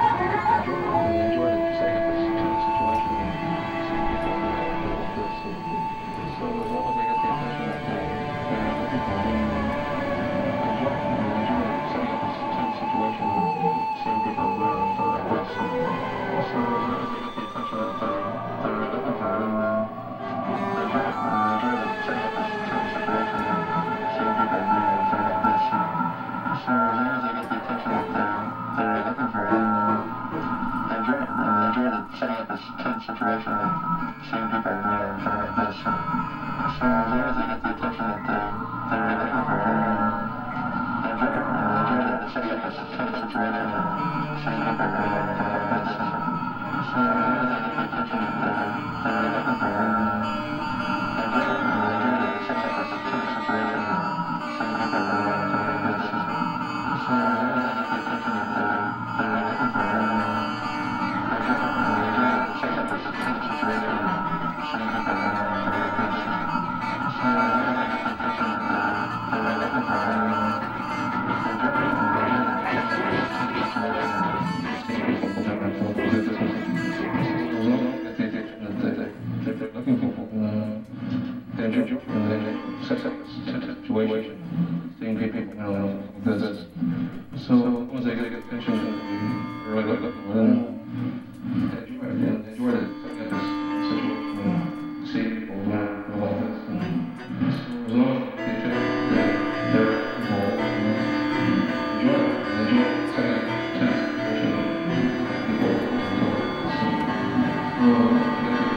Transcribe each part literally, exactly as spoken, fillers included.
enjoyed it, setting up this tense situation and seeing people you know, deal with this. And so as long as they get the attention that they, they're looking for, then I enjoy it. I enjoy setting up this tense situation and seeing people you know, deal like this. And so as long as they get the attention that they, they're looking for, then I enjoy it. I enjoy the setting up this tense situation and seeing people you know, deal like this. And so as long as they get the attention that they're, they're looking for, then I enjoy it. I enjoy the setting up this tense situation and seeing people you know, deal like this. And so as long as they get the attention that they're, they're looking for, then I enjoy it. I enjoy the setting up this tense situation and seeing people you know, deal like this. And so as long as they get the attention that they're, they're looking for, then I enjoy it. I enjoy the setting up this tense situation and seeing people you know, deal like this. And so as long as they get the attention that they're, they're looking for, then I enjoy it. I enjoy the setting up this tense situation and seeing people you know, deal like this. And so as long as they get the attention that they're, they're looking for, then I enjoy it. I enjoy the setting up this tense situation and seeing people you know, deal like this. As long as they get the attention that they, they, they're looking for, uh, they enjoy it. And they set up this tense situation, seeing people you know, like this. So once they get the attention that they're really looking for, then I enjoy it. And I enjoy the setting up this situation and seeing people you know, like this. And so as long as they get the attention that they're looking for, I enjoy it. And I enjoy setting up this tense situation and people you know, like this. So once they get the attention that they're looking for,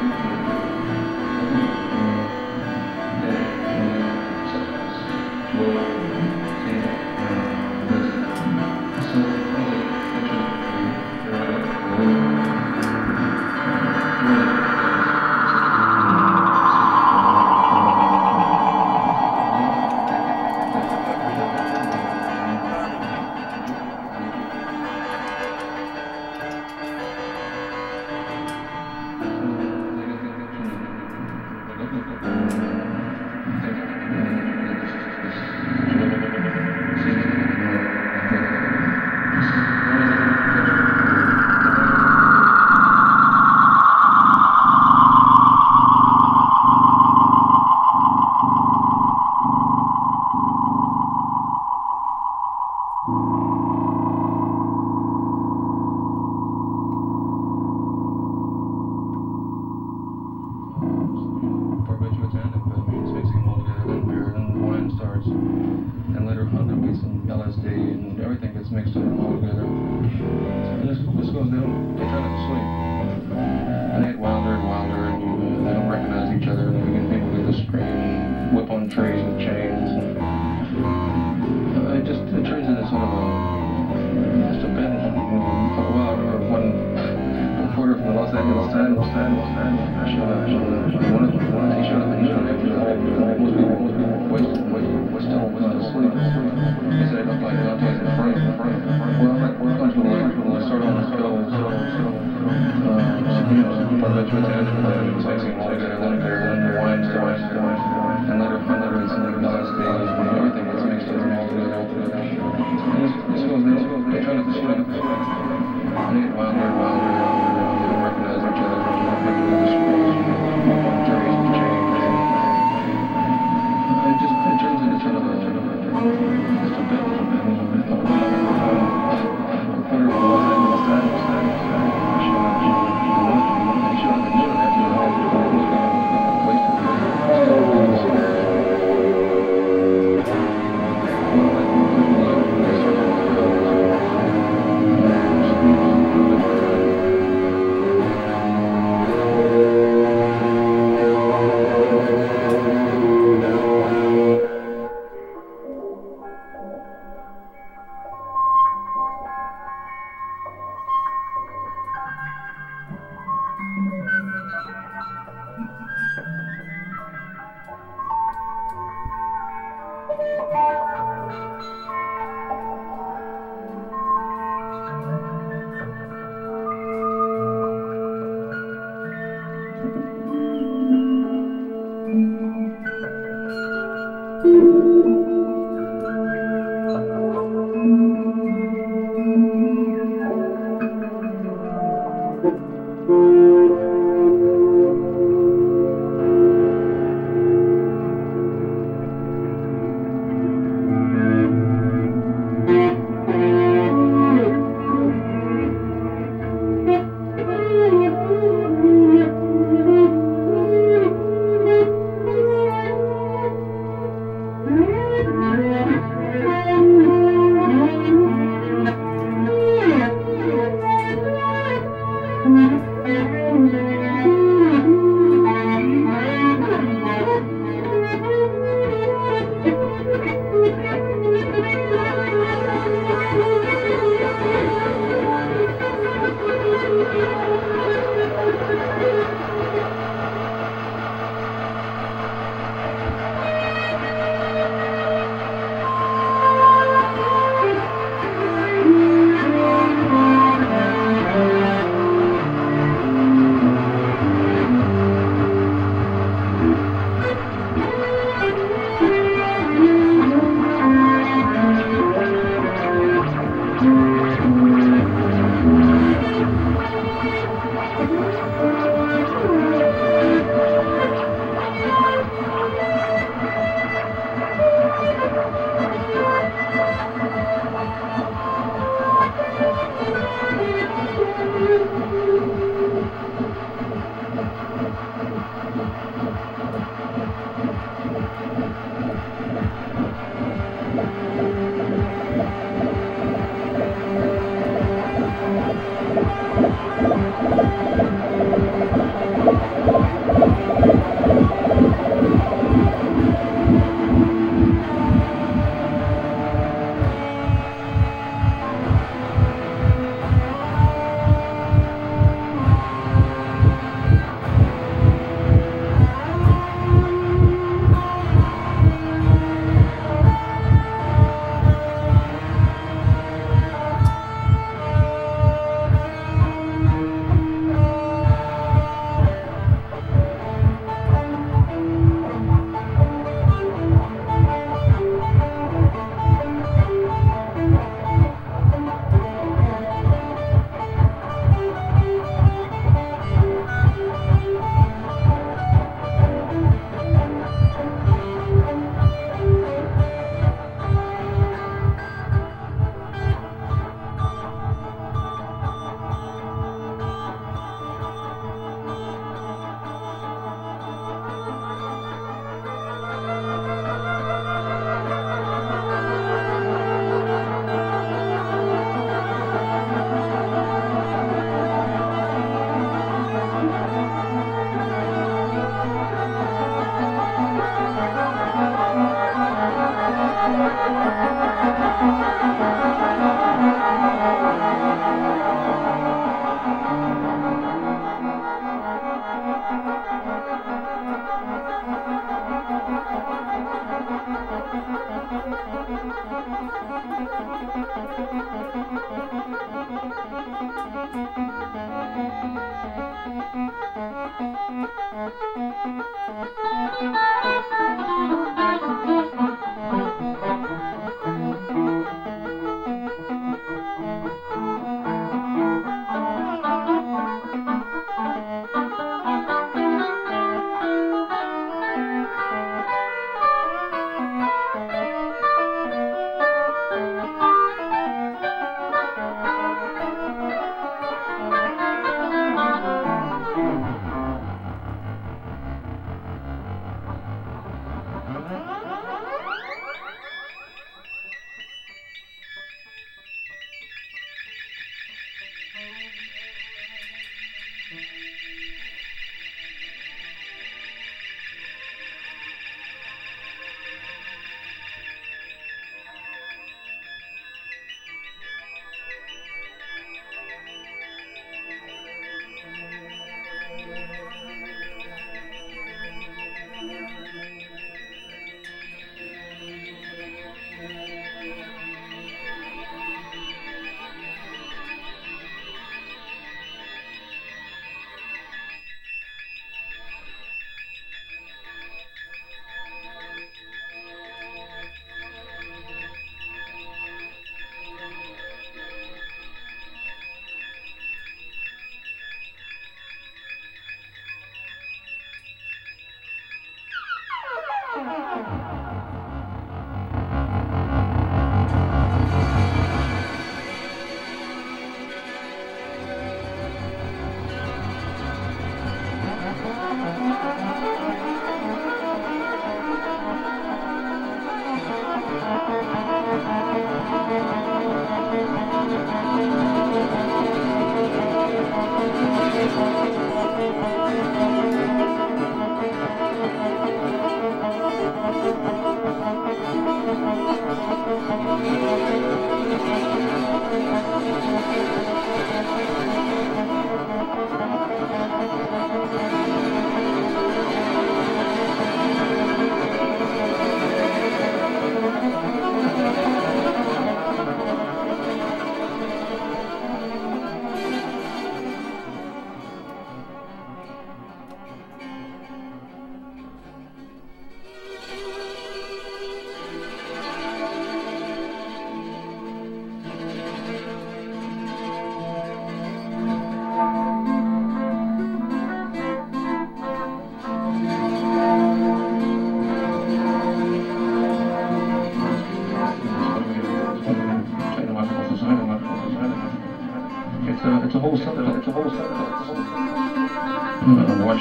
and later Hunter meets some L S D and everything gets mixed up all together. And this, this goes down, they turn to sleep. And they get wilder and wilder and you, uh, they don't recognize each other and again people get to scream and whip on trees with chains. And, uh, it just it turns into sort of a, just a binge. And for a while I remember one reporter from the Los Angeles Times, Los Angeles Times, showed up, showed up, one of them, one of them, he showed up and he showed up after the whole, most people, most people were wasted, wasted, was still, was still asleep. He said it looked like Dante's Inferno. Well, like, what comes with the, when you start on the show, so, so, uh, you know, some part of it was attached, but it was mixing all together, then there, then the wine starts, and later Mm-hmm.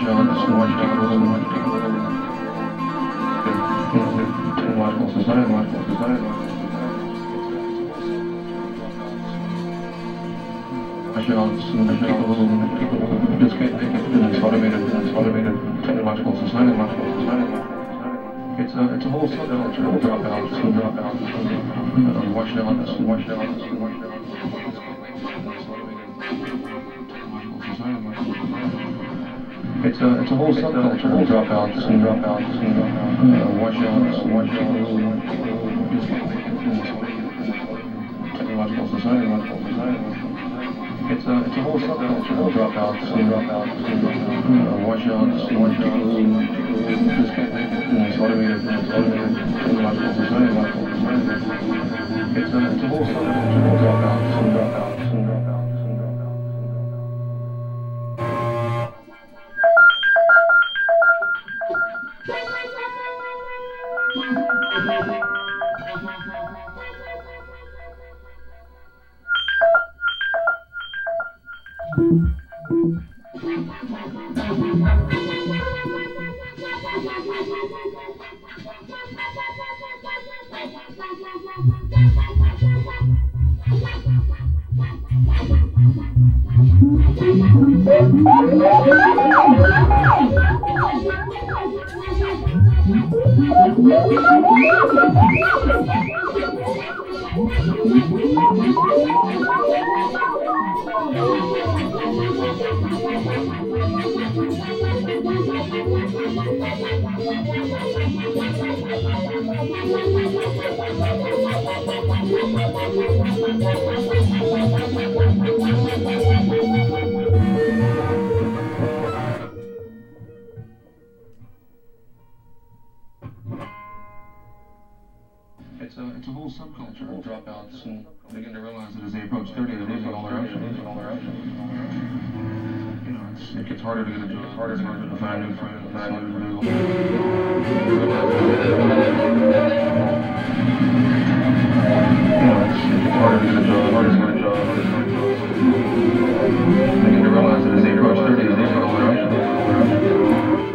watching all this and watching people and watching people and technological society, technological society. Watching all this and people and people just can't make it in this automated, this automated technological society, technological society. It's a, it's a whole subculture of dropouts and dropouts and watching all this and watching all this and watching all this. It's a, it's a whole subculture of dropouts and dropouts and uh, washouts and washouts and just can't make it in this technological society, technological society. It's a, it's a whole subculture of dropouts and dropouts and uh, washouts and washouts and just can't make it in this automated, this automated technological society, technological society. It's a, it's a whole subculture of dropouts and dropouts and dropouts. It's a, it's a whole subculture of dropouts and begin to realize that as they approach thirty, they're losing all their options, losing all their options. You know, it's, it gets harder to get a job, it's harder to find new friends, find new people. You know, it's, it gets harder to get a job, harder to get a job, harder to get a job. Begin to realize that as they approach thirty, they're losing all their options, losing all their options.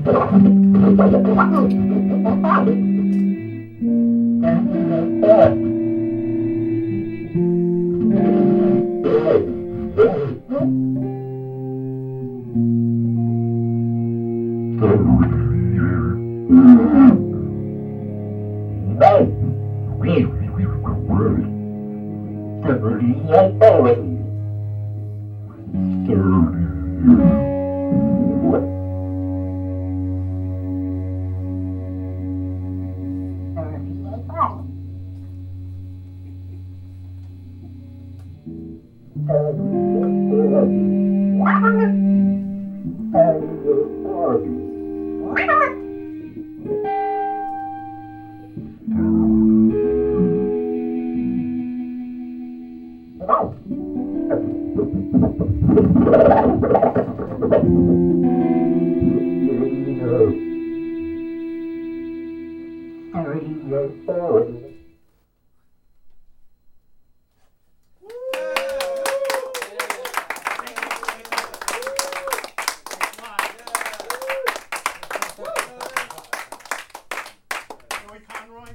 Yeah. Roy Conroy.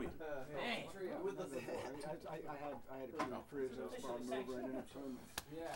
I, I had I had a few crews I was borrowing over and then I turned. Yeah.